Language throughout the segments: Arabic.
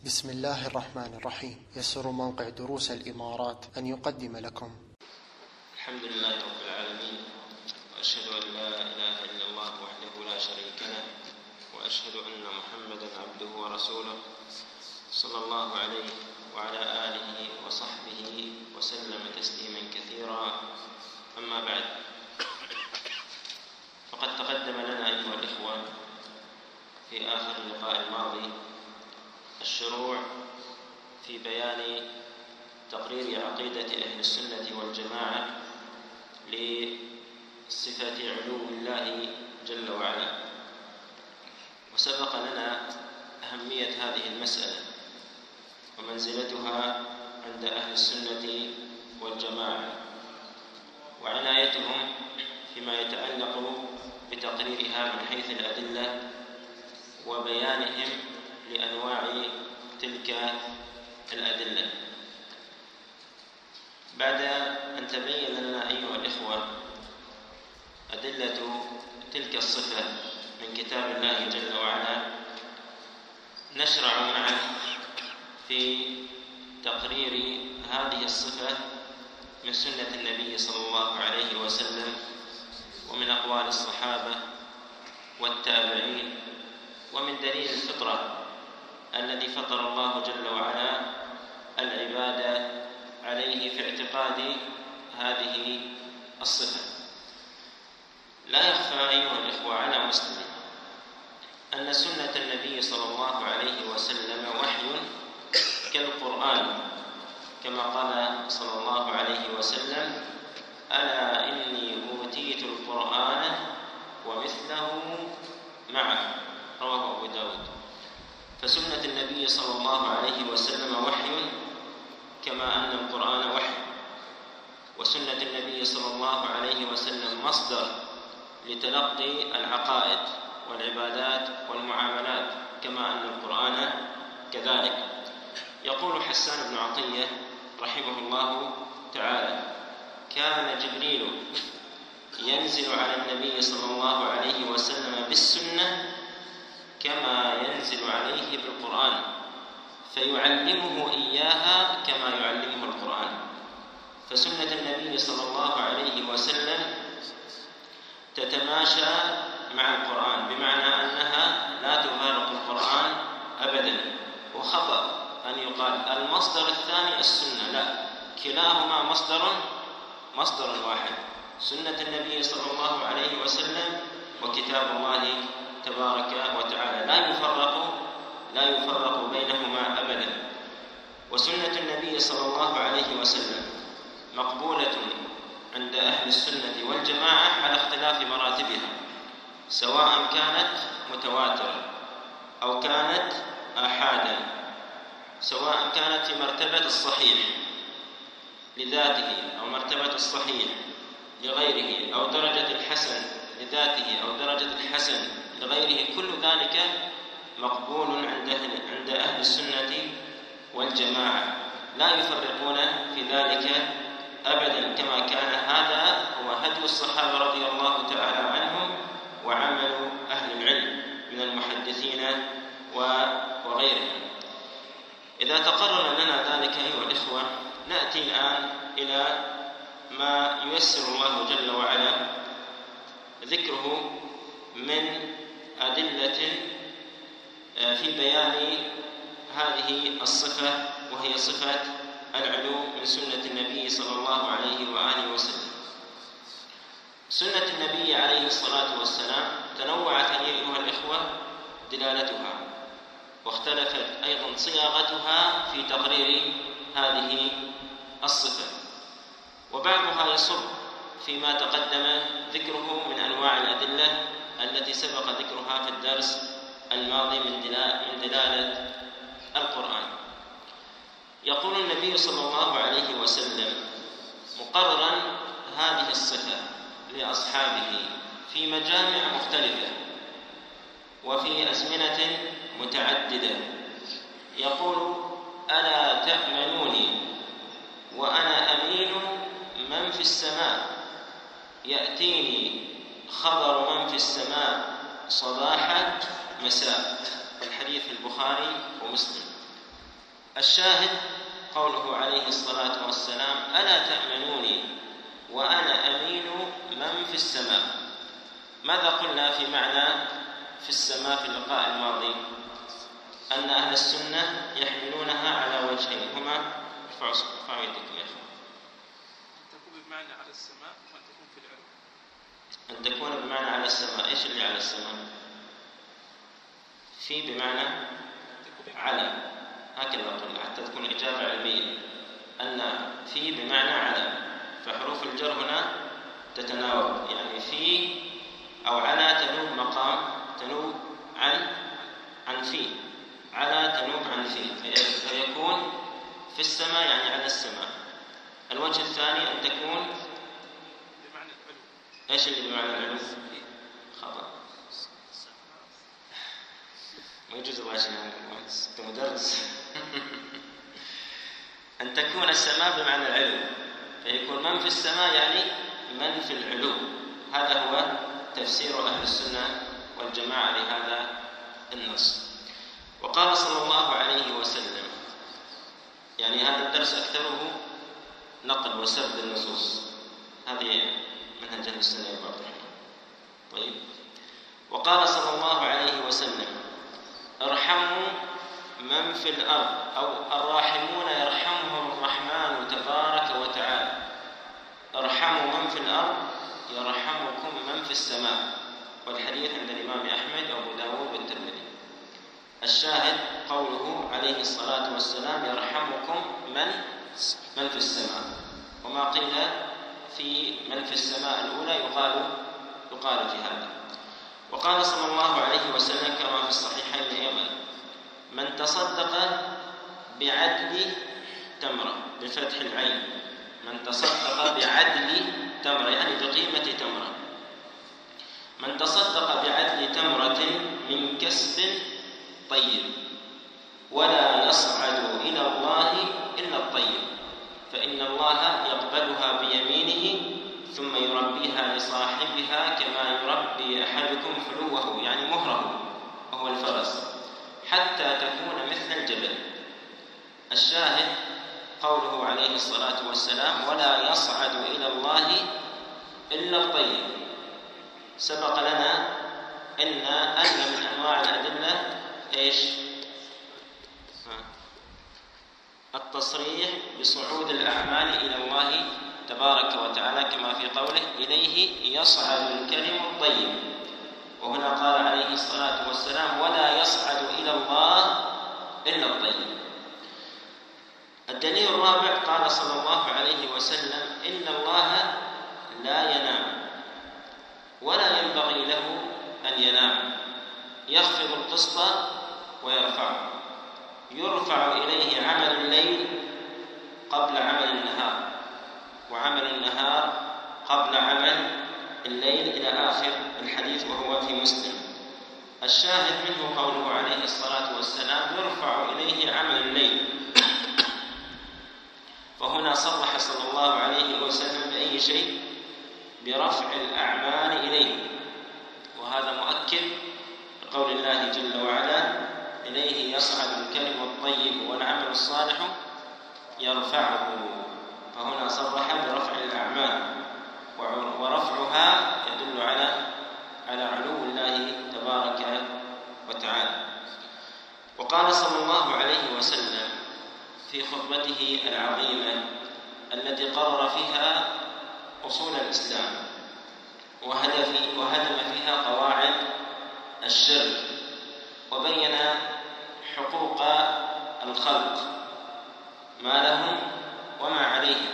بسم الله الرحمن الرحيم. يسر موقع دروس الإمارات أن يقدم لكم. الحمد لله رب العالمين، وأشهد أن لا إله إلا الله وحده لا شريك له، وأشهد أن محمدا عبده ورسوله صلى الله عليه وعلى آله وصحبه وسلم تسليما كثيرا. أما بعد، فقد تقدم لنا أيها الإخوة في آخر اللقاء الماضي الشروع في بيان تقرير عقيدة أهل السنة والجماعة لصفة علو الله جل وعلا، وسبق لنا أهمية هذه المسألة ومنزلتها عند أهل السنة والجماعة، وعنايتهم فيما يتعلق بتقريرها من حيث الأدلة وبيانهم لأنواع تلك الأدلة. بعد أن تبين لنا أيها الإخوة أدلة تلك الصفة من كتاب الله جل وعلا، نشرع معا في تقرير هذه الصفة من سنة النبي صلى الله عليه وسلم ومن أقوال الصحابة والتابعين، ومن دليل الفطرة الذي فطر الله جل وعلا العباد عليه في اعتقاد هذه الصفة. لا يخفى أيها الإخوة على مسلم أن سنة النبي صلى الله عليه وسلم وحي كالقرآن، كما قال صلى الله عليه وسلم: ألا إني أوتيت القرآن ومثله معه، رواه أبو داود. فسنة النبي صلى الله عليه وسلم وحي كما أن القرآن وحي، وسنة النبي صلى الله عليه وسلم مصدر لتلقي العقائد والعبادات والمعاملات كما أن القرآن كذلك. يقول حسان بن عطية رحمه الله تعالى: كان جبريل ينزل على النبي صلى الله عليه وسلم بالسنة كما ينزل عليه بالقرآن، فيعلمه إياها كما يعلمه القرآن. فسنة النبي صلى الله عليه وسلم تتماشى مع القرآن، بمعنى أنها لا تفارق القرآن أبدا. وخطأ أن يقال المصدر الثاني السنة، لا، كلاهما مصدر واحد، سنة النبي صلى الله عليه وسلم وكتاب الله تبارك وتعالى، لا يفرق بينهما أبدا. وسنة النبي صلى الله عليه وسلم مقبولة عند أهل السنة والجماعة على اختلاف مراتبها، سواء كانت متواترة أو كانت آحادا، سواء كانت في مرتبة الصحيح لذاته أو مرتبة الصحيح لغيره، أو درجة الحسن لذاته أو درجة الحسن لغيره. كل ذلك مقبول عند أهل السنة والجماعة، لا يفرقون في ذلك أبدا، كما كان هذا هو هدي الصحابة رضي الله تعالى عنهم وعمل أهل العلم من المحدثين وغيرهم. إذا تقرر لنا ذلك أيها الإخوة، نأتي الآن إلى ما ييسر الله جل وعلا ذكره من أدلة في بيان هذه الصفة، وهي صفة العلو من سنة النبي صلى الله عليه وآله وسلم. سنة النبي عليه الصلاة والسلام تنوعت أيها الإخوة دلالتها، واختلفت أيضا صياغتها في تقرير هذه الصفة، وبعضها يصب فيما تقدم ذكره من أنواع الأدلة التي سبق ذكرها في الدرس الماضي من دلالة القرآن. يقول النبي صلى الله عليه وسلم مقررا هذه الصفة لأصحابه في مجامع مختلفة وفي أزمنة متعددة، يقول: ألا تأمنوني وأنا أمين من في السماء، يأتيني خبر من في السماء صباحا مساء. الحديث في البخاري ومسلم. الشاهد قوله عليه الصلاة والسلام: ألا تأمنوني وأنا أمين من في السماء. ماذا قلنا في معنى في السماء في اللقاء الماضي؟ أن أهل السنة يحملونها على وجهين هما ارفعوا يدكم يا أخوان. أن تكون بمعنى على السماء وأن تكون في العلو. أن تكون بمعنى على السماء. إيش اللي على السماء؟ في بمعنى على، هكذا قلنا حتى تكون إجابة علمية، أن في بمعنى على، فحروف الجر هنا تتناوب، يعني في أو على تنوب مقام، تنوب عن في، على تنوب عن في، فيكون في السماء يعني على السماء. الوجه الثاني أن تكون بمعنى العلو. إيش اللي بمعنى العلو؟ خطأ، ما يجوز الله شيء، أنت مدرس. أن تكون السماء بمعنى العلو، فيكون من في السماء يعني من في العلو. هذا هو تفسير أهل السنة والجماعة لهذا النص. وقال صلى الله عليه وسلم، يعني هذا الدرس أكثره نقل وسرد النصوص، هذه منهج أهل السنة والجماعة. طيب، وقال صلى الله عليه وسلم: ارحموا من في الأرض، أو الراحمون يرحمهم الرحمن تبارك وتعالى. ارحموا من في الأرض يرحمكم من في السماء. والحديث عند الإمام أحمد وأبو داود والترمذي. الشاهد قوله عليه الصلاة والسلام: يرحمكم من في السماء. وما قيل في من في السماء الأولى يقال في هذا. وقال صلى الله عليه وسلم كما في الصحيحين أيضا: من تصدق بعدل تمرة، بفتح العين، من تصدق بعدل تمرة يعني بقيمة تمرة. من تصدق بعدل تمرة من كسب طيب ولا يصعد إلى الله إلا الطيب، فإن الله يقبلها بيمينه ثم يربيها لصاحبها كما يربي أحدكم فلوه، يعني مهره وهو الفرس، حتى تكون مثل الجبل. الشاهد قوله عليه الصلاة والسلام: ولا يصعد إلى الله إلا الطيب. سبق لنا أن من أنواع الأدلة إيش؟ التصريح بصعود الأعمال إلى الله تبارك وتعالى، كما في قوله: إليه يصعد الكلم الطيب. وهنا قال عليه الصلاة والسلام: ولا يصعد إلى الله إلا الطيب. الدليل الرابع قال صلى الله عليه وسلم: إن الله لا ينام ولا ينبغي له أن ينام، يخفض القسط ويرفعه، يرفع إليه عمل الليل قبل عمل النهار، وعمل النهار قبل عمل الليل، إلى آخر الحديث، وهو في مسلم. الشاهد منه قوله عليه الصلاة والسلام: يرفع إليه عمل الليل. فهنا صرح صلى الله عليه وسلم بأي شيء؟ برفع الأعمال إليه، وهذا مؤكد لقول الله جل وعلا: إليه يصعد الكلم الطيب والعمل الصالح يرفعه. فهنا صرح برفع الأعمال، ورفعها يدل على علو الله تبارك وتعالى. وقال صلى الله عليه وسلم في خطبته العظيمة التي قرر فيها أصول الإسلام وهدم فيها قواعد الشرك، وبين حقوق الخلق، ما لهم وما عليهم.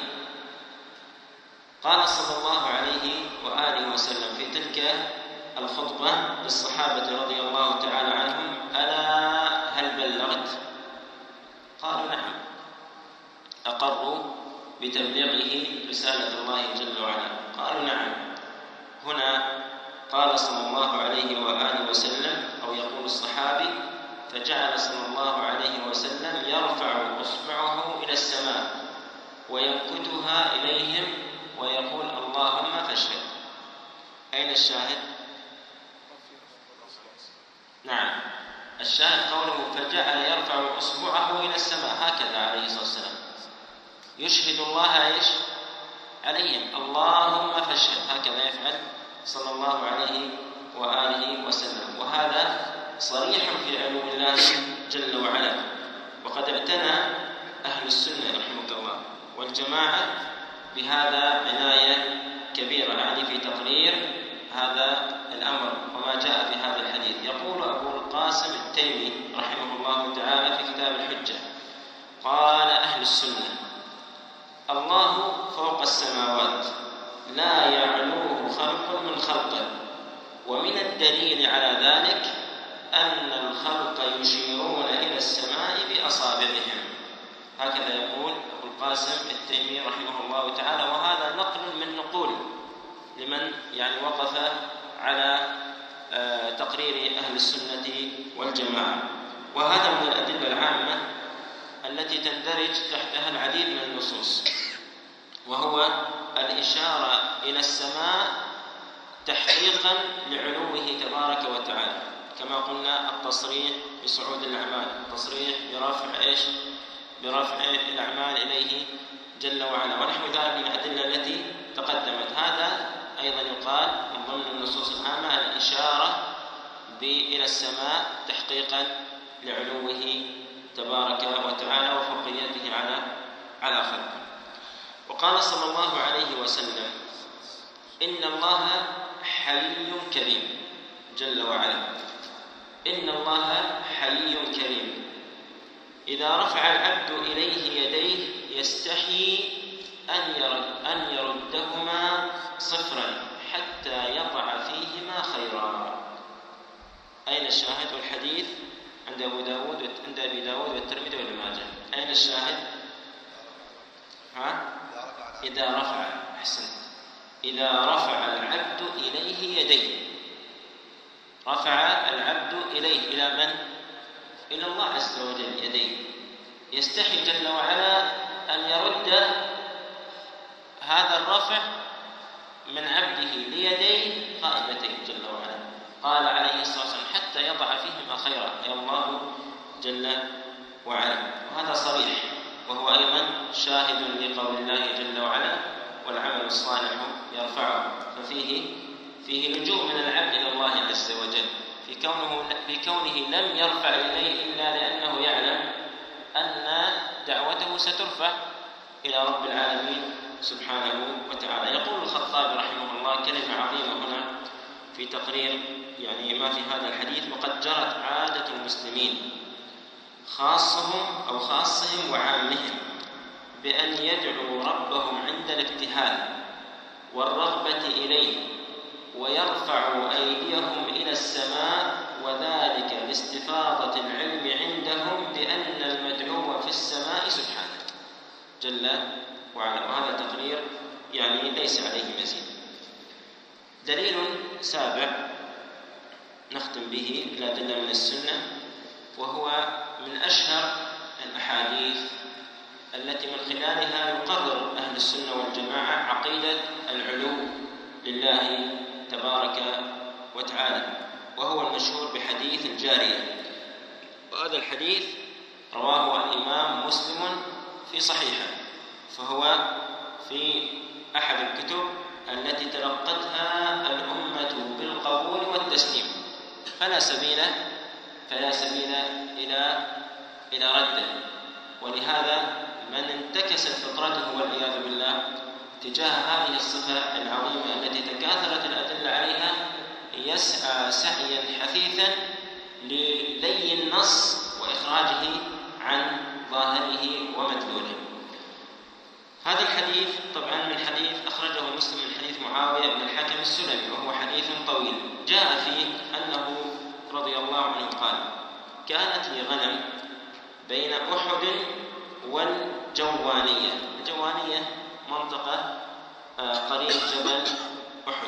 قال صلى الله عليه وآله وسلم في تلك الخطبة للصحابة رضي الله تعالى عنهم: ألا هل بلغت؟ قالوا: نعم. أقروا بتبليغه رسالة الله جل وعلا. قالوا: نعم. هنا قال صلى الله عليه وآله وسلم، أو يقول الصحابي: فجعل صلى الله عليه وسلم يرفع إصبعه إلى السماء وينكتها إليهم ويقول: اللهم فاشهد. أين الشاهد؟ نعم، الشاهد قوله فجعل يرفع أصبعه إلى السماء هكذا عليه الصلاة والسلام، يشهد الله إيش عليهم، اللهم فاشهد، هكذا يفعل صلى الله عليه وآله وسلم. وهذا صريح في علو الله جل وعلا. وقد اعتنى أهل السنة رحمك الله والجماعة بهذا عناية كبيرة، يعني في تقرير هذا الأمر وما جاء في هذا الحديث. يقول أبو القاسم التيمي رحمه الله تعالى في كتاب الحجة: قال أهل السنة: الله فوق السماوات لا يعلوه خلق من خلقه، ومن الدليل على ذلك أن الخلق يشيرون إلى السماء بأصابعهم. هكذا يقول أبو القاسم التيمي رحمه الله تعالى، وهذا نقل من نقول لمن يعني وقف على تقرير أهل السنة والجماعة. وهذا من الأدلة العامة التي تندرج تحتها العديد من النصوص، وهو الإشارة إلى السماء تحقيقا لعلوه تبارك وتعالى، كما قلنا التصريح بصعود الأعمال، التصريح برفع الأعمال إليه جل وعلا، ونحو ذلك من الأدلة التي تقدمت. هذا أيضا يقال من ضمن النصوص العامة الإشارة إلى السماء تحقيقا لعلوه تبارك وتعالى وفوقيته على خلقه. وقال صلى الله عليه وسلم: إن الله حي كريم جل وعلا، إن الله حي كريم، إذا رفع العبد إليه يديه يستحي أن يردهما صفرا حتى يضع فيهما خيرا. أين الشاهد؟ والحديث عند أبي داود والترمذي وابن ماجه. أين الشاهد؟ إذا رفع، أحسنت، إذا رفع العبد إليه يديه، رفع العبد إليه إلى من؟ إلى الله عز وجل يديه، يستحي جل وعلا أن يرد هذا الرفع من عبده ليديه قائمتين جل وعلا. قال عليه الصلاة والسلام: حتى يضع فيهما خيرا، أي الله جل وعلا. وهذا صريح، وهو أيضا شاهد لقول الله جل وعلا: والعمل الصالح يرفعه. فيه لجوء من العبد إلى الله عز وجل في كونه لم يرفع إليه إلا لأنه يعلم أن دعوته سترفع إلى رب العالمين سبحانه وتعالى. يقول الخطابي رحمه الله كلمة عظيمة هنا في تقرير يعني ما في هذا الحديث: وقد جرت عادة المسلمين خاصهم وعامهم بأن يدعوا ربهم عند الابتهال والرغبة إليه، ويرفعوا أيديهم إلى السماء، وذلك لاستفاضة العلم عندهم بأن المدعو في السماء سبحانه جل وعلا. وهذا تقرير يعني ليس عليه مزيد. دليل سابع نختم به الأدلة من السنة، وهو من أشهر الأحاديث التي من خلالها يقرر أهل السنة والجماعة عقيدة العلو لله تبارك وتعالى، وهو المشهور بحديث الجارية. وهذا الحديث رواه الإمام مسلم في صحيحه، فهو في أحد الكتب التي تلقتها الأمة بالقبول والتسليم، فلا سبيل إلى رده. ولهذا من انتكست فطرته والعياذ بالله تجاه هذه الصفة العظيمة التي تكاثرت الأدلة عليها يسعى سعيا حثيثا للي النص وإخراجه عن ظاهره ومدلوله. هذا الحديث طبعا من حديث أخرجه مسلم من حديث معاوية بن الحكم السلمي، وهو حديث طويل. جاء فيه أنه رضي الله عنه قال: كانت لي غنم بين أحد والجوانية. الجوانية منطقة قريب جبل أحد.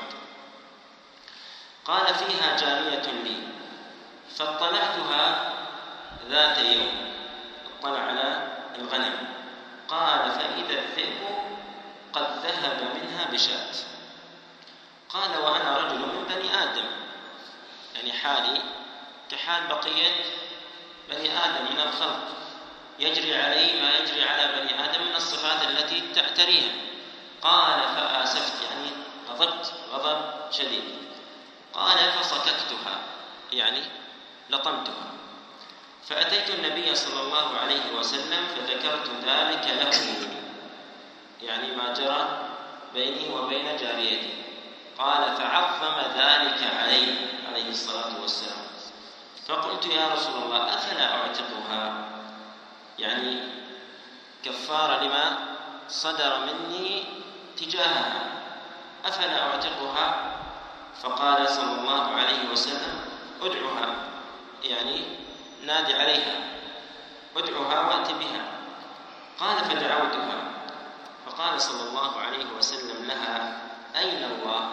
قال: فيها جارية لي، فاطلعتها ذات يوم، اطلع على الغنم. قال: فإذا الذئب قد ذهب منها بشاة. قال: وأنا رجل من بني آدم، يعني حالي كحال بقية بني آدم من الخلق، يجري عليه ما يجري على بني آدم من الصفات التي تعتريها. قال فآسفت، يعني غضبت غضب شديد. قال فصككتها، يعني لطمتها. فأتيت النبي صلى الله عليه وسلم فذكرت ذلك له، يعني ما جرى بيني وبين جاريتي. قال فعظم ذلك عليه الصلاة والسلام. فقلت يا رسول الله أفلا أعتقها، يعني كفارة لما صدر مني تجاهها، أفلا أعتقها؟ فقال صلى الله عليه وسلم ادعها، يعني نادي عليها، ادعها وأت بها. قال فدعوتها. فقال صلى الله عليه وسلم لها أين الله؟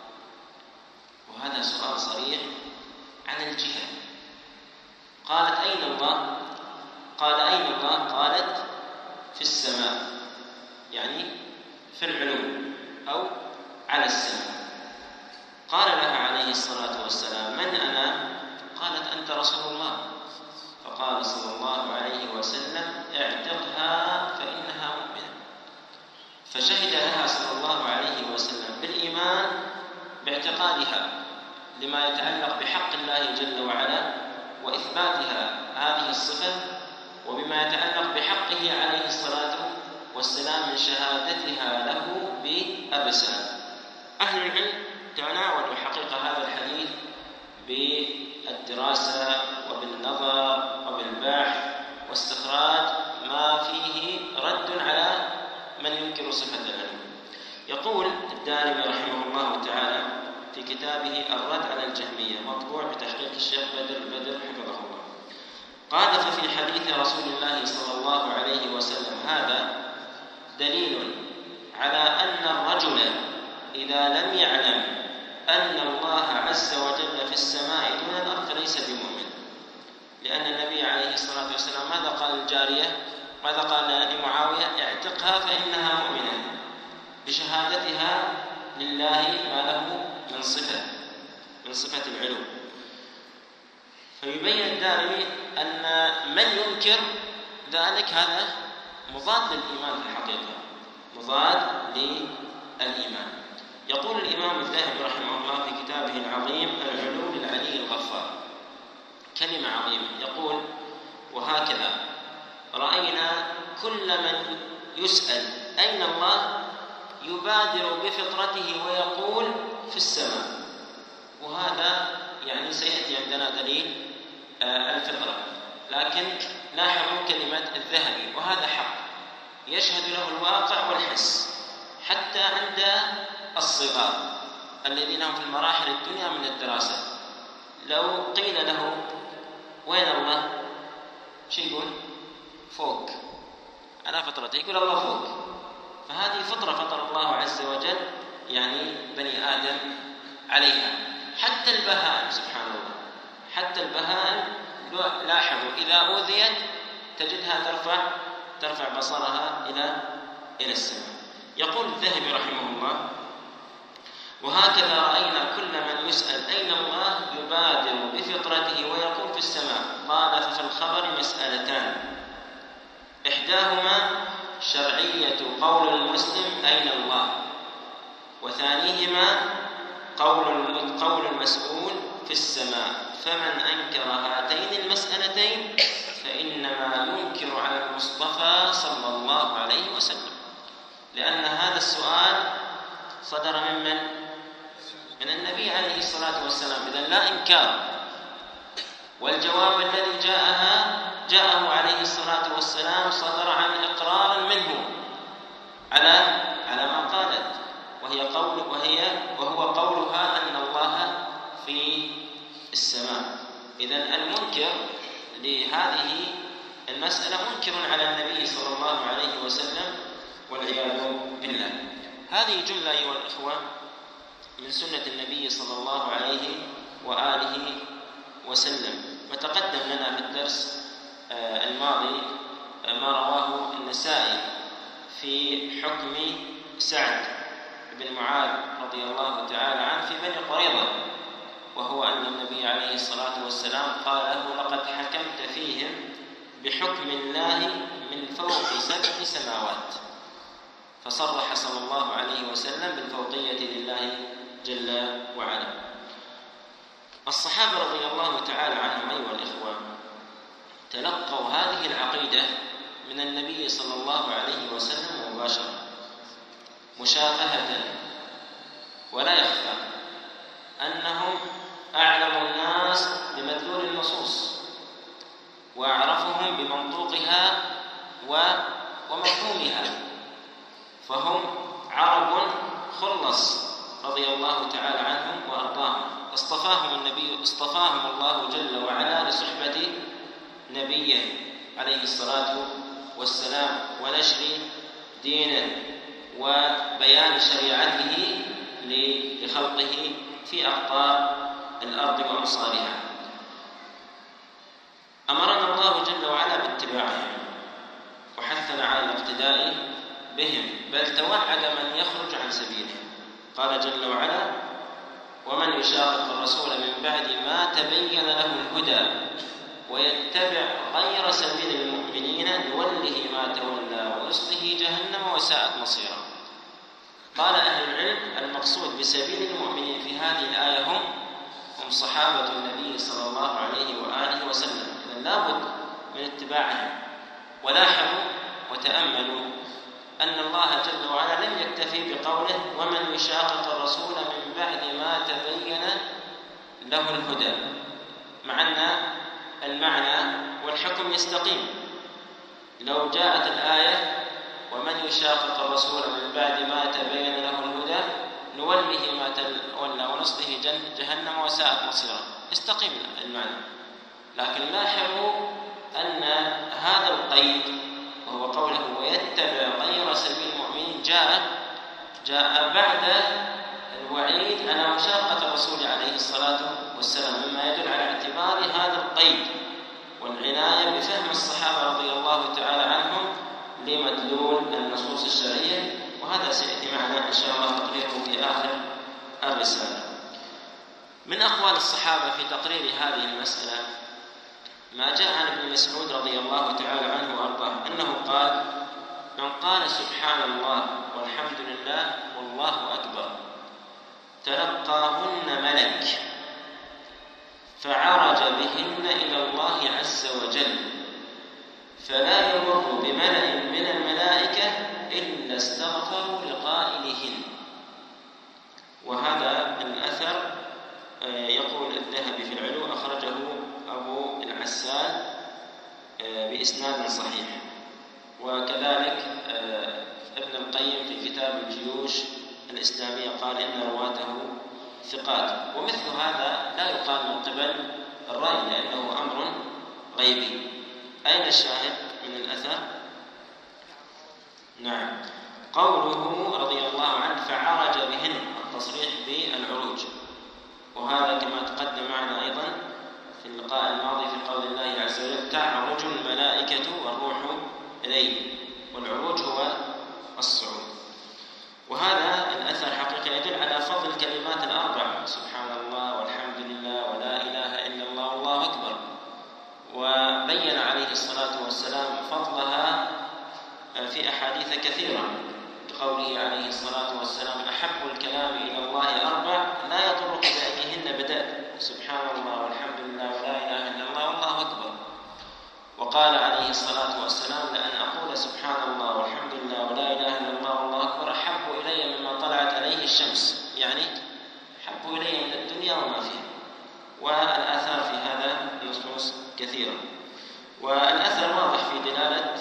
وهذا سؤال صريح عن الجهة. قالت أين الله؟ قال أين الله؟ قالت في السماء، يعني في العلو أو على السماء. قال لها عليه الصلاة والسلام من أنا؟ قالت أنت رسول الله. فقال صلى الله عليه وسلم اعتقها فإنها مؤمنة. فشهد لها صلى الله عليه وسلم بالإيمان باعتقادها لما يتعلق بحق الله جل وعلا وإثباتها هذه الصفة، وبما يتعلق بحقه عليه الصلاة والسلام من شهادتها له بالرسالة. أهل العلم تناولوا حقيقة هذا الحديث بالدراسة وبالنظر وبالبحث واستخراج ما فيه رد على من ينكر صفة العلم. يقول الدارمي رحمه الله تعالى في كتابه الرد على الجهمية، مطبوع بتحقيق الشيخ بدر حفظه الله، قال ففي حديث رسول الله صلى الله عليه وسلم هذا دليل على أن الرجل إذا لم يعلم أن الله عز وجل في السماء دون الأرض فليس بمؤمن. لأن النبي عليه الصلاة والسلام ماذا قال الجارية؟ ماذا قال لمعاوية؟ اعتقها فإنها مؤمنة، بشهادتها لله ما له من صفة العلو. فيبين الدارمي أن من ينكر ذلك هذا مضاد للإيمان في الحقيقة، مضاد للإيمان. يقول الإمام الذهبي رحمه الله في كتابه العظيم العلو للعلي الغفار كلمة عظيمة، يقول وهكذا رأينا كل من يسأل أين الله يبادر بفطرته ويقول في السماء. وهذا يعني سيأتي عندنا دليل الفطرة، لكن لاحظوا كلمة الذهبي، وهذا حق يشهد له الواقع والحس حتى عند الصغار الذين هم في المراحل الدنيا من الدراسة. لو قيل له وين الله؟ شو يقول؟ فوق، على فطرته يقول الله فوق. فهذه فطرة فطر الله عز وجل يعني بني آدم عليها. حتى البهائم سبحان الله، حتى البهائم لاحظوا إذا أوذيت تجدها ترفع بصرها إلى السماء. يقول الذهبي رحمه الله وهكذا رأينا كل من يسأل أين الله يبادر بفطرته ويقول في السماء. قال ففي الخبر مسألتان، إحداهما شرعية قول المسلم أين الله، وثانيهما قول المسؤول في السماء. فمن أنكر هاتين المسألتين فإنما ينكر على المصطفى صلى الله عليه وسلم، لأن هذا السؤال صدر من النبي عليه الصلاة والسلام، إذن لا إنكار. والجواب الذي جاءه عليه الصلاة والسلام صدر عن إقرار منه على ما قالت، وهو قولها أن الله في السماء. إذن المنكر لهذه المسألة منكر على النبي صلى الله عليه وسلم والعياذ بالله. هذه جملة أيها الأخوة من سنة النبي صلى الله عليه وآله وسلم. وتقدم لنا في الدرس الماضي ما رواه النسائي في حكم سعد بن معاذ رضي الله تعالى عنه في بني قريظة، وهو أن النبي عليه الصلاة والسلام قال له: لقد حكمت فيهم بحكم الله من فوق 7 سماوات. فصرح صلى الله عليه وسلم بالفوقية لله جل وعلا. الصحابة رضي الله تعالى عنهم أيها الإخوة تلقوا هذه العقيدة من النبي صلى الله عليه وسلم مباشرة مشافهة، ولا يخفى أنهم أعلم الناس بمدلول النصوص وأعرفهم بمنطوقها ومفهومها، فهم عرب خلص رضي الله تعالى عنهم وأرضاهم. اصطفاهم الله جل وعلا لصحبة نبيه عليه الصلاة والسلام ونشر دينه وبيان شريعته لخلقه في أقطار الأرض وأمصارها. أمرنا الله جل وعلا باتباعهم وحثنا على الاقتداء بهم، بل توعد من يخرج عن سبيله. قال جل وعلا: ومن يشاقق الرسول من بعد ما تبين له الهدى ويتبع غير سبيل المؤمنين نوله ما تولى ونصله جهنم وساءت مصيرا. قال أهل العلم: المقصود بسبيل المؤمنين في هذه الآية هم صحابة النبي صلى الله عليه وآله وسلم. إذن لابد من اتباعهم. ولاحظوا وتأملوا أن الله جل وعلا لم يكتفي بقوله: ومن يشاقق الرسول من بعد ما تبين له الهدى، مع أن المعنى والحكم يستقيم. لو جاءت الآية: ومن يشاقق الرسول من بعد ما تبين له الهدى نوله ما تولى ونصله جهنم وساءت مصيرا، يستقيم المعنى. لكن لاحظوا أن هذا القيد وهو قوله: ويتبع غير سبيل المؤمنين جاء بعد الوعيد على مشاقة الرسول عليه الصلاة والسلام، مما يدل على اعتبار هذا القيد والعناية بفهم الصحابة رضي الله تعالى عنهم لمدلول النصوص الشرعية. وهذا سيأتي معنا إن شاء الله تقريره في آخر الرسالة. من أقوال الصحابة في تقرير هذه المسألة ما جاء عن ابن مسعود رضي الله تعالى عنه وأرضاه أنه قال: من قال سبحان الله والحمد لله والله أكبر تلقاهن ملك فعرج بهن إلى الله عز وجل، فلا يمر بملأ من الملائكة إلا استغفروا لقائلهن. وهذا الأثر يقول الذهبي في العلو أخرجه أبو العسال بإسناد صحيح، وكذلك ابن القيم في كتاب الجيوش الإسلامية قال إن رواته ثقات. ومثل هذا لا يقال من قبل الرأي لأنه أمر غيبي. أين الشاهد من الأثر؟ نعم، قوله رضي الله عنه فعرج بهن، التصريح بالعروج. وهذا كما تقدم معنا أيضا في اللقاء الماضي في قول الله عز وجل: تعرج الملائكة والروح إليه، والعروج هو الصعود. وهذا الأثر حقيقة يدل على فضل الكلمات الأربع: سبحان الله والحمد لله ولا إله إلا الله والله أكبر. وبين عليه الصلاة والسلام فضلها في أحاديث كثيرة بقوله عليه الصلاة والسلام: أحب الكلام إلى الله أربع لا يضرك بأيهن بدأت، سبحان الله والحمد لله ولا إله إلا الله والله أكبر. وقال عليه الصلاة والسلام: لأن أقول سبحان الله والحمد لله ولا إله إلا الله والله أكبر أحب إلي مما طلعت عليه الشمس، يعني أحب إلي من الدنيا وما فيها. والآثار في هذا النصوص كثيرة. والأثر واضح في دلالة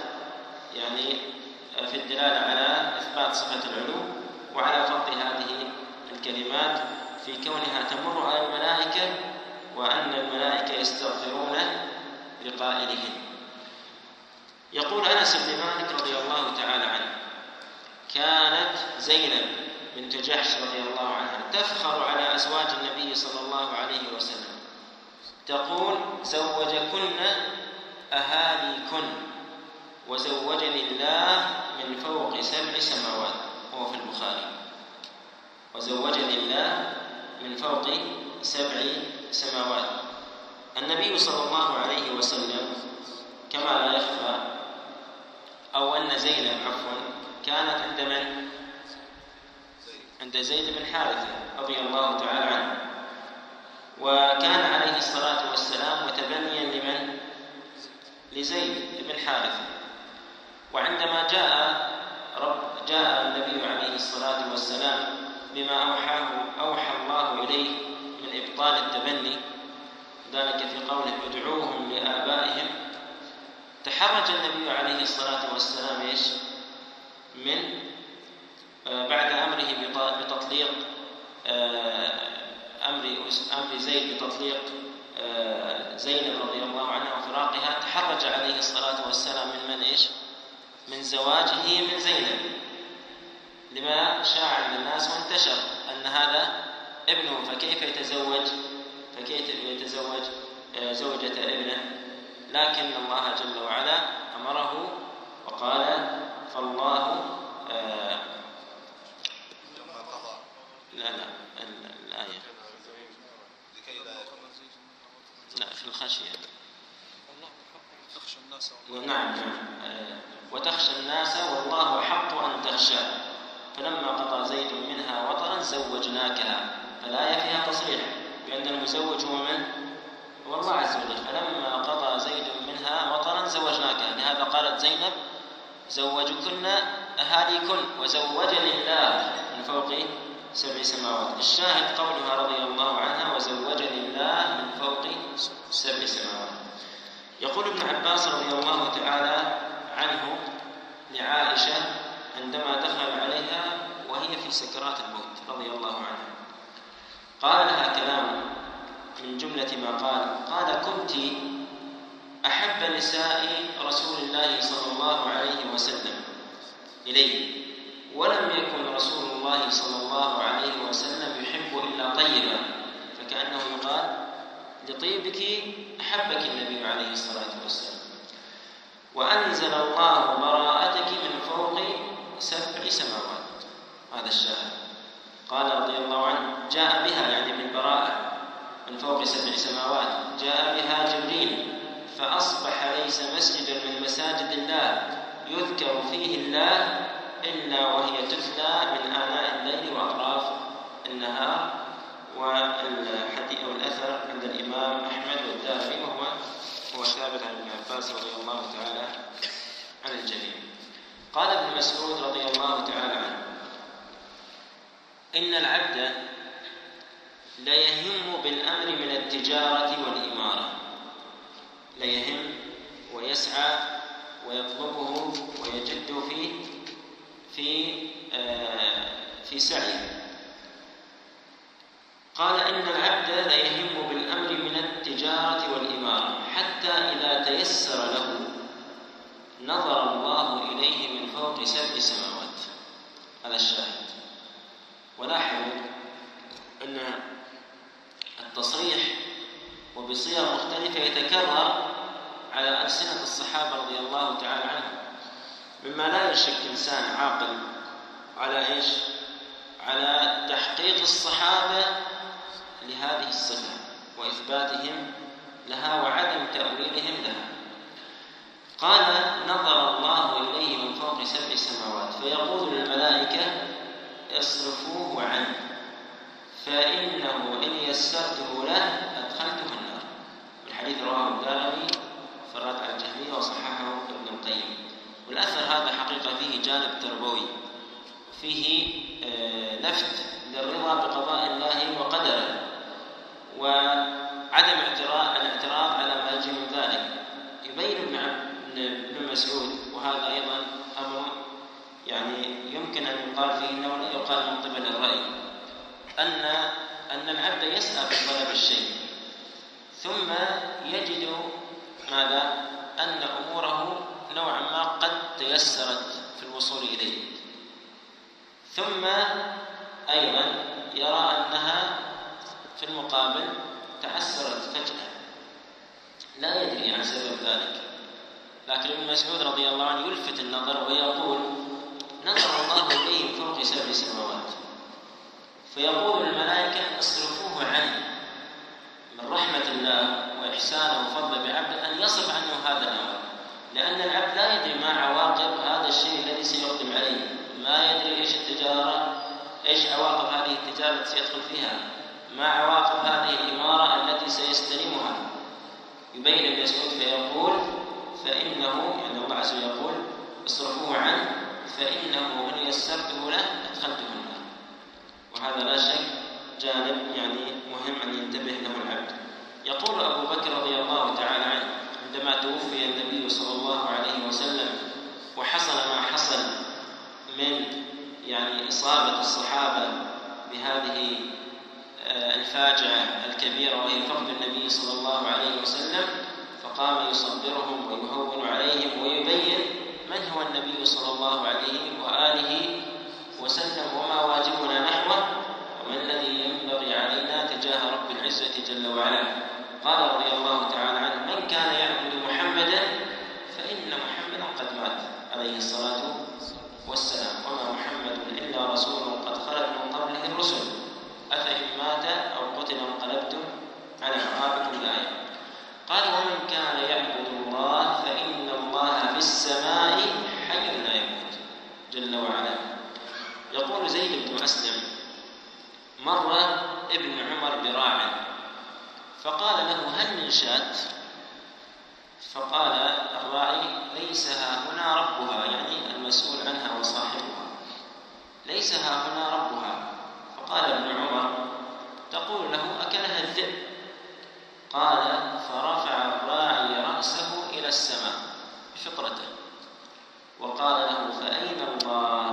في الدلالة على إثبات صفة العلو وعلى فضل هذه الكلمات في كونها تمر على الملائكة، وأن الملائكة يستغفرون لقائلهم. يقول أنس بن مالك رضي الله تعالى عنه: كانت زينب بنت جحش رضي الله عنها تفخر على أزواج النبي صلى الله عليه وسلم تقول: زوجكن أهاليكن وزوجني الله من فوق 7 سماوات. هو في البخاري: وزوجني الله من فوق 7 سماوات. النبي صلى الله عليه وسلم كما لا يخفى، أو أن زينب كانت عند من؟ عند زيد بن حارثة رضي الله تعالى عنه، وكان عليه الصلاة والسلام متبنيا لمن؟ لزيد بن حارثة. وعندما جاء النبي عليه الصلاة والسلام بما أوحى الله إليه من إبطال التبني، ذلك في قوله ادعوهم لآبائهم، تحرج النبي عليه الصلاة والسلام من بعد أمره بتطليق أمر زيد بتطليق زينب رضي الله عنها وفراقها، تحرج عليه الصلاة والسلام من زواجه من زينب، لما شاع من الناس وانتشر أن هذا ابنه، فكيف يتزوج زوجة ابنه؟ لكن الله جل وعلا أمره وقال فالله الآية في الخشية، نعم وتخشى الناس والله أحق أن تخشى، فلما قضى زيد منها وطرا زوجناكها، فالآية فيها تصريح بأن المزوج هو من؟ هو الله عز وجل. فلما قضى زيد منها وطرا زوجناكها، لهذا قالت زينب زوجكن أهاليكن وزوجني الله من فوق 7 سماوات. الشاهد قولها رضي الله عنها وزوجني الله من فوق 7 سماوات. يقول ابن عباس رضي الله تعالى عنه لعائشة عندما دخل عليها وهي في سكرات الموت رضي الله عنها، قال لها كلام من جملة ما قال كنت أحب نساء رسول الله صلى الله عليه وسلم إليه، ولم يكن رسول الله صلى الله عليه وسلم يحب إلا طيبا، فكأنه يقال لطيبك أحبك النبي عليه الصلاة والسلام. وأنزل الله براءتك من فوق 7 سماوات، هذا الشاهد. قال رضي الله عنه جاء بها يعني بالبراءة من فوق 7 سماوات، جاء بها جبريل فأصبح ليس مسجدا من مساجد الله يذكر فيه الله إلا وهي تتلى من آناء الليل وأطراف النهار. والحديث أو الأثر عند الإمام أحمد والدارمي، وهو ثابت عن ابن عباس رضي الله تعالى عن الجميع. قال ابن مسعود رضي الله تعالى عنه إن العبد ليهم بالأمر من التجارة والإمارة، ليهم ويسعى ويطلبه ويجد في سعيه. قال إن العبد ليهم بالأمر من التجارة والإمارة حتى إذا تيسر له نظر الله إليه من فوق 7 سماوات. هذا الشاهد. ولاحظوا أن التصريح وبصيغ مختلفة يتكرر على ألسنة الصحابة رضي الله تعالى عنهم، مما لا يشك إنسان عاقل على على تحقيق الصحابة لهذه الصفة وإثباتهم لها وعدم تأويلهم لها. قال نظر الله إليه من فوق 7 سماوات فيقول للملائكة اصرفوه عنه فإنه إن يسرته له أدخلته النار. الحديث رواه الدارمي في الرد على الجهمية وصححه ابن القيم. والأثر هذا حقيقة فيه جانب تربوي، فيه لفت للرضا بقضاء الله وقدره وعدم الاعتراض على ما يجي من ذلك. يبين ابن مسعود، وهذا أيضا أمر يمكن أن يقال فيه أنه لا يقال من قبل الرأي، أن العبد يسعى في طلب الشيء ثم يجد ماذا؟ أن أموره نوعا ما قد تيسرت في الوصول إليه، ثم أيضا يرى أنها في المقابل تعسرت فجأة لا يدري عن سبب ذلك. لكن ابن مسعود رضي الله عنه يلفت النظر ويقول نظر الله إليه فوق 7 سماوات فيقول الملائكة اصرفوه عنه من رحمة الله وإحسانه وفضله بعبده أن يصرف عنه هذا الأمر، لأن العبد لا يدري ما عواقب هذا الشيء الذي سيقدم عليه، ما يدري إيش التجارة، إيش عواقب هذه التجارة التي سيدخل فيها، ما عواقب هذه الإمارة التي سيستلمها. يبين ابن مسعود فيقول فإنه، يعني الله عز وجل يقول اصرفوه عنه فإنه إن يسرته له أدخلته النار. وهذا لا شك جانب يعني مهم أن ينتبه له العبد. يقول أبو بكر رضي الله تعالى عنه عندما توفي النبي صلى الله عليه وسلم وحصل ما حصل من يعني إصابة الصحابة بهذه الفاجعة الكبيرة وهي فقد النبي صلى الله عليه وسلم، فقام يصبرهم ويهون عليهم ويبين من هو النبي صلى الله عليه وآله وسلم وما واجبنا نحوه وما الذي ينبغي علينا تجاه رب العزة جل وعلا. قال رضي الله تعالى عنه من كان يعبد محمدا فإن محمدا قد مات عليه الصلاة والسلام، وما محمد إلا رسول قد خلت من قبله الرسل أفإن مات أو قتل انقلبتم على أعقابكم الآية. قال ومن كان يعبد الله فإن الله في السماء حي لا يموت جل وعلا. يقول زيد بن أسلم مر ابن عمر براع فقال له هل من شاة؟ فقال الراعي ليس ها هنا ربها، يعني المسؤول عنها وصاحبها، ليس ها هنا ربها. فقال ابن عمر تقول له أكلها الذئب؟ قال فرفع الراعي رأسه إلى السماء بفطرته وقال له فأين الله؟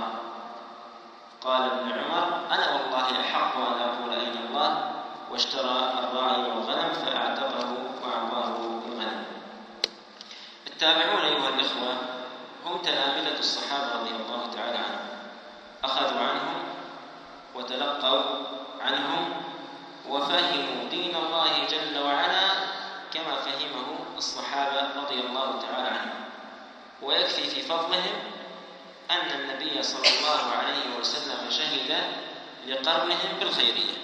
قال ابن عمر أنا والله أحق أن أقول أين الله، واشترى الراعي والغنم فأعتقه وأعطاه الغنم. التابعون أيها الإخوة هم تلامذة الصحابة رضي الله تعالى عنهم، أخذوا عنهم وتلقوا عنهم وفهموا دين الله جل وعلا كما فهمه الصحابة رضي الله تعالى عنهم. ويكفي في فضلهم أن النبي صلى الله عليه وسلم شهد لقرنهم بالخيرية.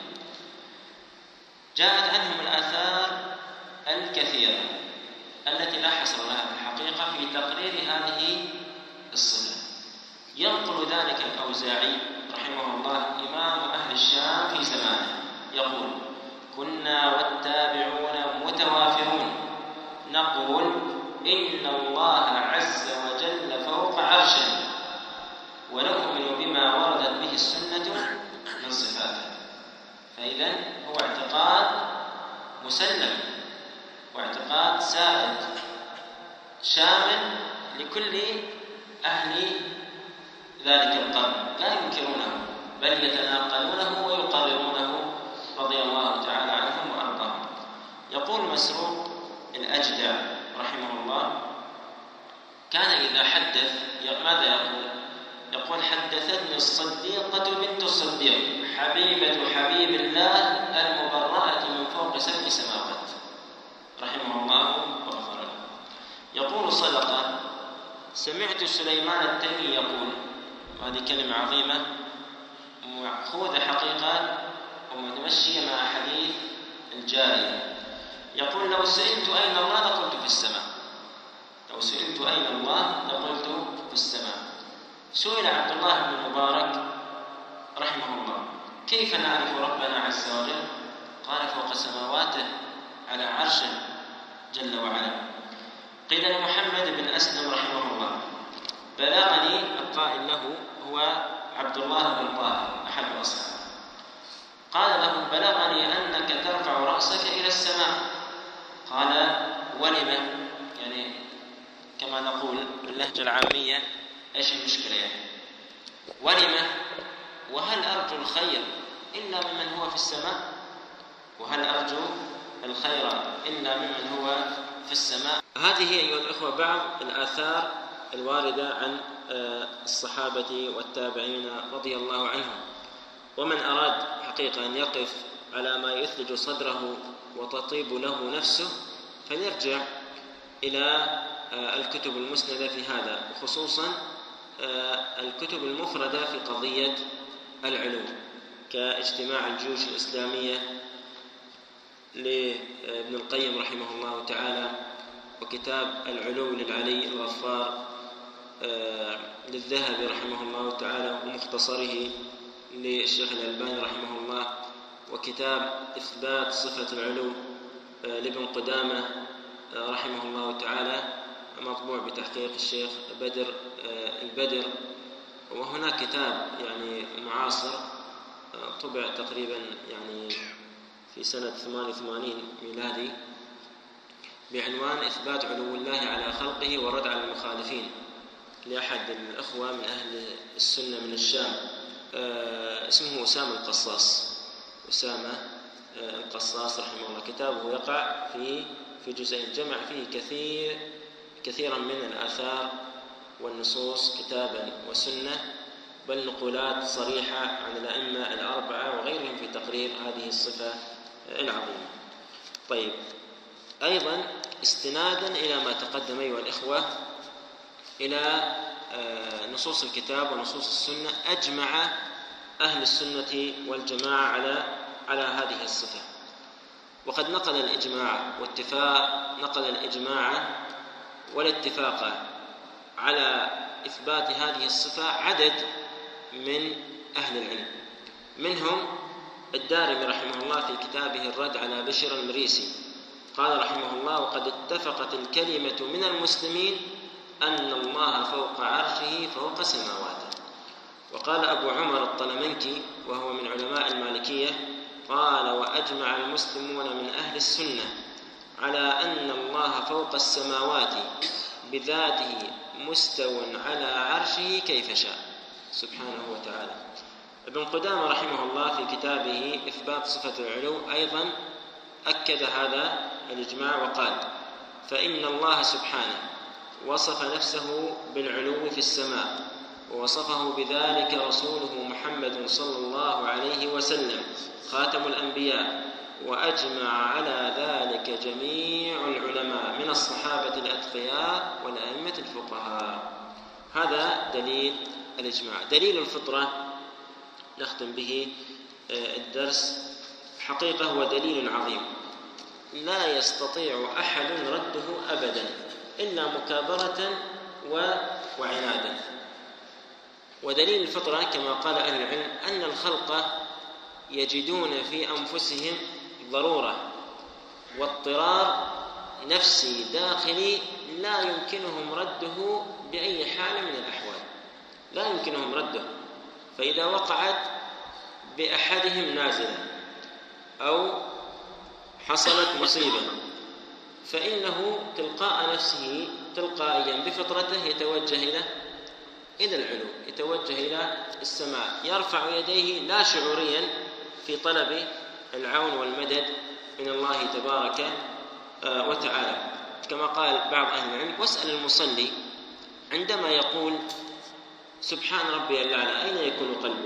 جاءت عنهم الآثار الكثيرة التي لا حصر لها في الحقيقة في تقرير هذه الصفة. ينقل ذلك الأوزاعي رحمه الله إمام أهل الشام في زمانه يقول كنا والتابعون متوافرون نقول إن الله عز وجل فوق عرشه ونؤمن بما وردت به السنة من صفاته. فإذا هو اعتقاد مسلم واعتقاد سائد شامل لكل أهل ذلك القرن، لا ينكرونه بل يتناقلونه ويقررونه رضي الله تعالى عنهم وأرضاهم. يقول مسروق الأجدع رحمه الله كان إذا حدث ماذا يقول؟ يقول حدثتني الصديقة بنت الصديق حبيبة حبيب الله المبرأة من فوق 7 سماوات رحمه الله وغفر له. يقول صدقة سمعت سليمان التيمي يقول، وهذه كلمة عظيمة مأخوذة حقيقة ومتمشية مع حديث الجارية، يقول لو سئلت أين الله لقلت في السماء، لو سئلت أين الله لقلت في السماء. سئل عبد الله بن المبارك رحمه الله كيف نعرف ربنا عز وجل؟ قال فوق سماواته على عرشه جل وعلا. قيل محمد بن أسلم رحمه الله بلغني القائل له هو عبد الله بن طاهر أحد الأصحاب، قال له بلغني أنك ترفع رأسك إلى السماء. قال ولم، يعني كما نقول باللهجة العامية إيش المشكلة يعني ولم؟ وهل أرجو الخير إلا ممن هو في السماء؟ وهل أرجو الخير إلا ممن هو في السماء؟ هذه أيها الأخوة بعض الآثار الواردة عن الصحابة والتابعين رضي الله عنهم. ومن أراد حقيقة أن يقف على ما يثلج صدره وتطيب له نفسه فليرجع إلى الكتب المسندة في هذا، وخصوصا الكتب المفردة في قضية العلوم كاجتماع الجيوش الإسلامية لابن القيم رحمه الله تعالى، وكتاب العلو للعلي الغفار للذهبي رحمه الله تعالى، ومختصره للشيخ الألباني رحمه الله، وكتاب إثبات صفة العلو لابن قدامة رحمه الله تعالى مطبوع بتحقيق الشيخ بدر البدر. وهناك كتاب يعني معاصر طبع تقريبا يعني في سنة 88 ميلادي بعنوان إثبات علو الله على خلقه والرد على المخالفين، لأحد الأخوة من أهل السنة من الشام، اسمه أسامة القصاص رحمه الله. كتابه يقع في جزئين، جمع فيه كثيرا من الآثار والنصوص كتابا وسنة، بل نقولات صريحة عن الأئمة الأربعة وغيرهم في تقرير هذه الصفة العظيمة. طيب، أيضا استنادا إلى ما تقدم أيها الإخوة إلى نصوص الكتاب ونصوص السنة، أجمع أهل السنة والجماعة على هذه الصفة. وقد نقل الإجماع والاتفاق على إثبات هذه الصفة عدد من أهل العلم، منهم الدارمي رحمه الله في كتابه الرد على بشر المريسي، قال رحمه الله: وقد اتفقت الكلمة من المسلمين أن الله فوق عرشه فوق سماواته. وقال أبو عمر الطلمنكي وهو من علماء المالكية قال: وأجمع المسلمون من أهل السنة على أن الله فوق السماوات بذاته مستو على عرشه كيف شاء سبحانه وتعالى. ابن قدامة رحمه الله في كتابه إثبات صفة العلو أيضا أكد هذا الإجماع وقال: فإن الله سبحانه وصف نفسه بالعلو في السماء، ووصفه بذلك رسوله محمد صلى الله عليه وسلم خاتم الأنبياء، وأجمع على ذلك جميع العلماء من الصحابة الأتقياء والأئمة الفقهاء. هذا دليل الإجماع. دليل الفطرة نختم به الدرس، حقيقة هو دليل عظيم لا يستطيع أحد رده أبدا إلا مكابرة وعنادا. ودليل الفطرة كما قال أهل العلم أن الخلق يجدون في أنفسهم ضرورة واضطرار نفسي داخلي لا يمكنهم رده بأي حال من الأحوال، لا يمكنهم رده. فإذا وقعت بأحدهم نازلة أو حصلت مصيبة فإنه تلقاء نفسه تلقائيا بفطرته يتوجه إلى العلو، يتوجه إلى السماء، يرفع يديه لا شعوريا في طلب العون والمدد من الله تبارك وتعالى. كما قال بعض أهل العلم: واسأل المصلي عندما يقول سبحان ربي الأعلى أين يكون قلبه؟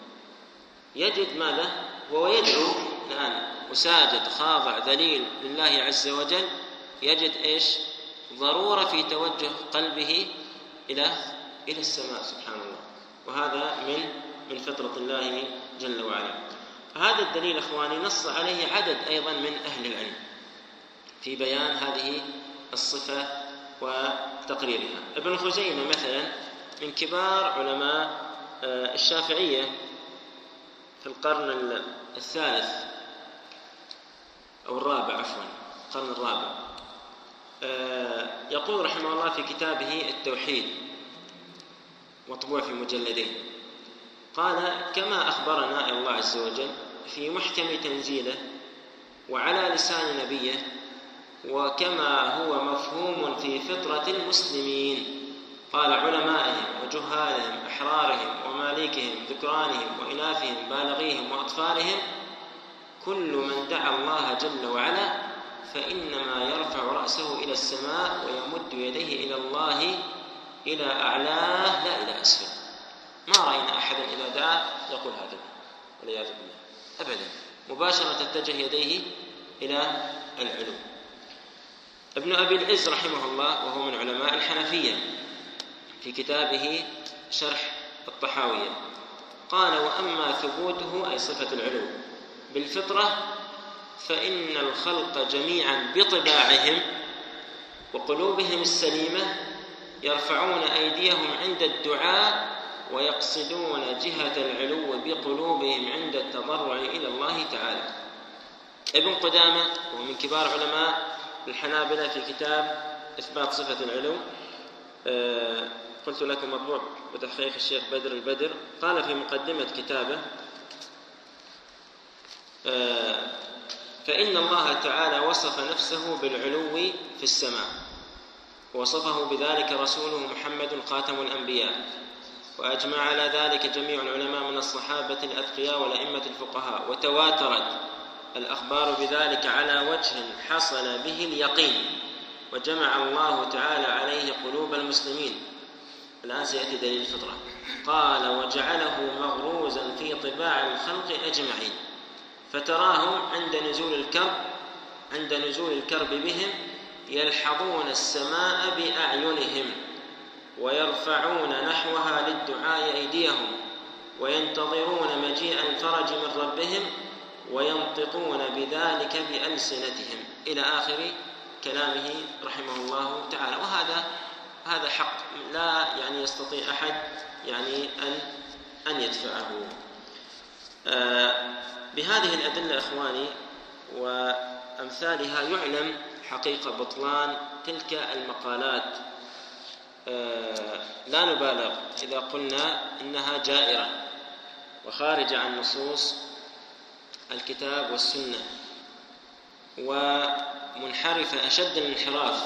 يجد ماذا؟ وهو يدعو الآن وساجد خاضع ذليل لله عز وجل، يجد إيش؟ ضرورة في توجه قلبه إلى السماء سبحان الله. وهذا من فطرة الله جل وعلا. هذا الدليل أخواني نص عليه عدد أيضا من أهل العلم في بيان هذه الصفة وتقريرها. ابن خزيمة مثلا من كبار علماء الشافعية في القرن الثالث أو الرابع، القرن الرابع، يقول رحمه الله في كتابه التوحيد مطبوع في مجلدين، قال: كما أخبرنا الله عز وجل في محكم تنزيله وعلى لسان نبيه، وكما هو مفهوم في فطرة المسلمين، قال: علمائهم وجهالهم أحرارهم ومالكهم ذكرانهم وإناثهم بالغيهم وأطفالهم، كل من دعا الله جل وعلا فإنما يرفع رأسه إلى السماء ويمد يديه إلى الله إلى أعلاه لا إلى أسفل. ما رأينا أحدا إذا دعا يقول هذا والعياذ بالله أبدا، مباشرة تتجه يديه إلى العلو. ابن أبي العز رحمه الله وهو من علماء الحنفية في كتابه شرح الطحاوية قال: وأما ثبوته أي صفة العلو بالفطرة فإن الخلق جميعا بطباعهم وقلوبهم السليمة يرفعون أيديهم عند الدعاء ويقصدون جهة العلو بقلوبهم عند التضرع إلى الله تعالى. ابن قدامة ومن كبار علماء الحنابلة في كتاب إثبات صفة العلو، قلت لكم مطبوع بتحقيق الشيخ بدر البدر، قال في مقدمة كتابه: فإن الله تعالى وصف نفسه بالعلو في السماء، ووصفه بذلك رسوله محمد خاتم الأنبياء، وأجمع على ذلك جميع العلماء من الصحابة الأتقياء والأئمة الفقهاء، وتواترت الأخبار بذلك على وجه حصل به اليقين، وجمع الله تعالى عليه قلوب المسلمين. الآن سيأتي دليل الفطرة. قال: وجعله مغروزا في طباع الخلق أجمعين، فتراهم عند نزول الكرب بهم يلحظون السماء بأعينهم، ويرفعون نحوها للدعاء أيديهم، وينتظرون مجيء الفرج من ربهم، وينطقون بذلك بألسنتهم، إلى آخر كلامه رحمه الله تعالى. وهذا حق لا يستطيع أحد أن يدفعه. بهذه الأدلة إخواني وأمثالها يعلم حقيقة بطلان تلك المقالات. لا نبالغ إذا قلنا إنها جائرة وخارجة عن نصوص الكتاب والسنة، ومنحرفة أشد الانحراف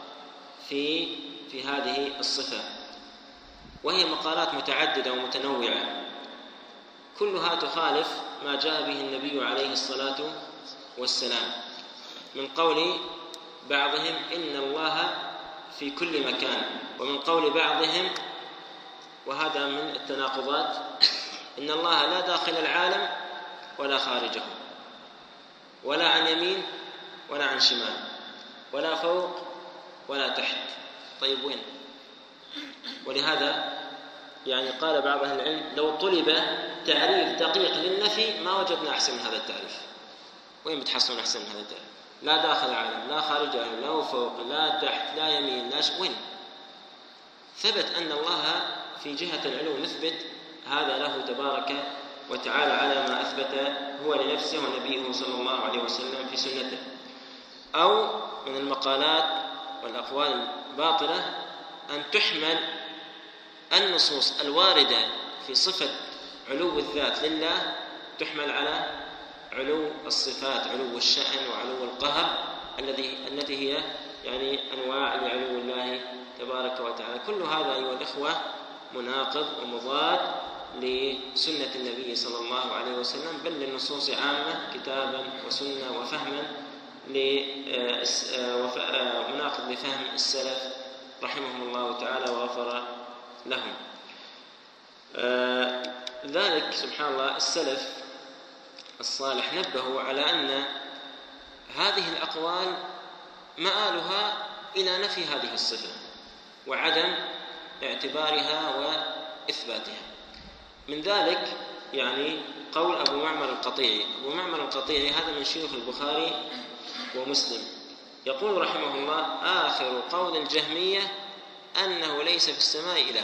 في هذه الصفة، وهي مقالات متعددة ومتنوعة، كلها تخالف ما جاء به النبي عليه الصلاة والسلام، من قول بعضهم إن الله في كل مكان، ومن قول بعضهم، وهذا من التناقضات، إن الله لا داخل العالم ولا خارجه، ولا عن يمين ولا عن شمال، ولا فوق ولا تحت. طيب وين؟ ولهذا قال بعض أهل العلم: لو طلب تعريف دقيق للنفي ما وجدنا أحسن من هذا التعريف. وين بتحصلون أحسن من هذا التعريف؟ لا داخل العالم، لا خارجه، لا فوق، لا تحت، لا يمين، لا وين؟ ثبت أن الله في جهة العلو، نثبت هذا له تبارك وتعالى على ما أثبت هو لنفسه ونبيه صلى الله عليه وسلم في سنته. أو من المقالات والأقوال الباطلة أن تحمل النصوص الواردة في صفة علو الذات لله تحمل على علو الصفات، علو الشأن وعلو القهر التي هي أنواع لعلو الله تبارك وتعالى. كل هذا أيها الإخوة مناقض ومضاد لسنة النبي صلى الله عليه وسلم، بل للنصوص عامة كتابا وسنة وفهما، مناقض لفهم السلف رحمهم الله تعالى وغفر لهم. ذلك سبحان الله السلف الصالح نبهوا على أن هذه الأقوال مآلها إلى نفي هذه الصفة وعدم اعتبارها وإثباتها. من ذلك قول أبو معمر القطيعي. أبو معمر القطيعي هذا من شيوخ البخاري ومسلم، يقول رحمه الله: آخر قول الجهمية أنه ليس في السماء إله.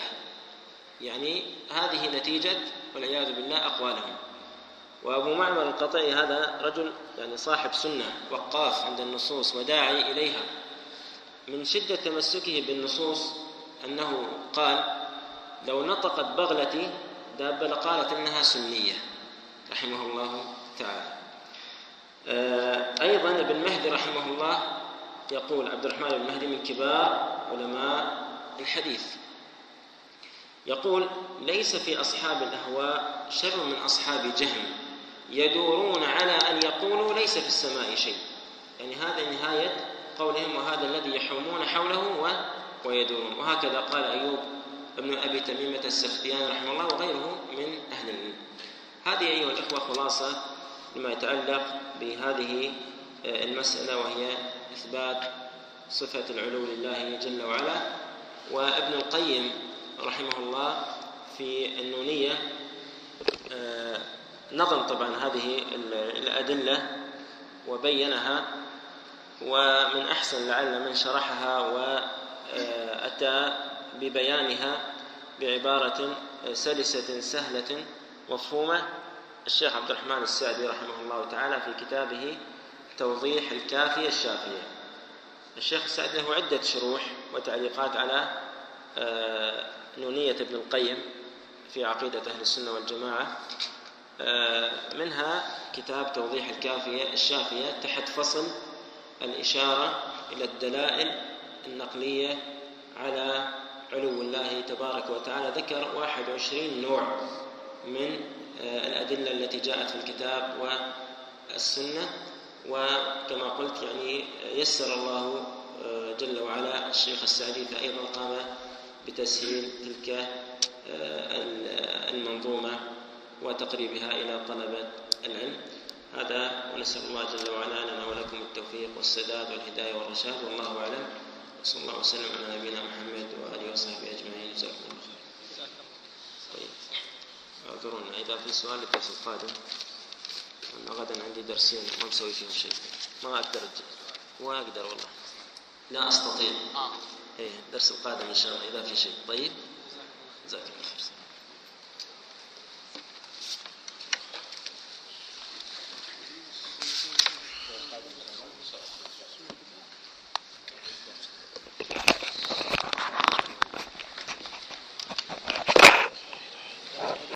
هذه نتيجة والعياذ بالله أقوالهم. وأبو معمر القطيعي هذا رجل صاحب سنة وقاف عند النصوص وداعي إليها، من شدة تمسكه بالنصوص أنه قال: لو نطقت بغلتي دابة لقالت إنها سنية، رحمه الله تعالى. أيضا ابن مهدي رحمه الله يقول، عبد الرحمن بن مهدي من كبار علماء الحديث، يقول: ليس في أصحاب الأهواء شر من أصحاب جهم يدورون على أن يقولوا ليس في السماء شيء. هذا نهاية قولهم، وهذا الذي يحومون حوله ويدورون. وهكذا قال أيوب ابن أبي تميمة السختياني رحمه الله وغيره من أهل العلم. هذه أيها الإخوة خلاصة لما يتعلق بهذه المسألة، وهي إثبات صفة العلو لله جل وعلا. وابن القيم رحمه الله في النونية نظم طبعا هذه الأدلة وبينها، ومن أحسن لعل من شرحها وأتى ببيانها بعبارة سلسة سهلة مفهومة الشيخ عبد الرحمن السعدي رحمه الله تعالى في كتابه توضيح الكافية الشافية. الشيخ السعدي له عدة شروح وتعليقات على نونية ابن القيم في عقيدة أهل السنة والجماعة، منها كتاب توضيح الكافية الشافية تحت فصل الإشارة إلى الدلائل النقلية على علو الله تبارك وتعالى. ذكر 21 نوع من الأدلة التي جاءت في الكتاب والسنة، وكما قلت يعني يسر الله جل وعلا الشيخ السعدي فأيضا قام بتسهيل تلك المنظومة وتقريبها إلى طلبة العلم. هذا، ونسأل الله جل وعلا لنا ولكم التوفيق والسداد والهداية والرشاد، والله أعلم. وصلى الله وسلم على نبينا محمد وآله وصحبه أجمعين. جزاكم الله خير. طيب، اعذرونا إذا في سؤال للدرس القادم، أنا غدا عندي درسين ما مسوي فيهم شيء، ما أقدر وأقدر والله لا أستطيع. الدرس القادم إن شاء الله إذا في شيء. طيب، جزاك الله خير.